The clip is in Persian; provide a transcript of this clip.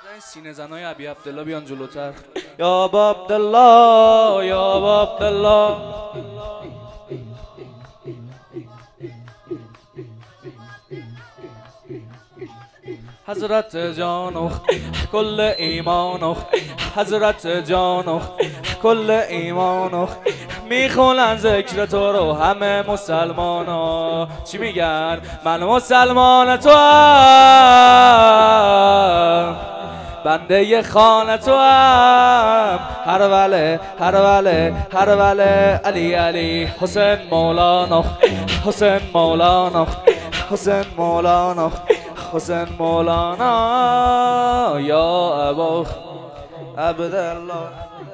این سینه زنای ابی عبدالله بیان جلوتر. یا ابا عبدالله، یا ابا عبدالله. حضرت جانخ کل ایمانخ، حضرت جانخ کل ایمانخ. میخونن ذکر تو رو همه مسلمان ها. چی میگن؟ من مسلمان تو هم، بنده خانه تو هم. هر وله هر وله هر وله علی علی حسین مولانا، حسین مولانا، حسین مولانا، حسین مولانا. یا ابا عبدالله.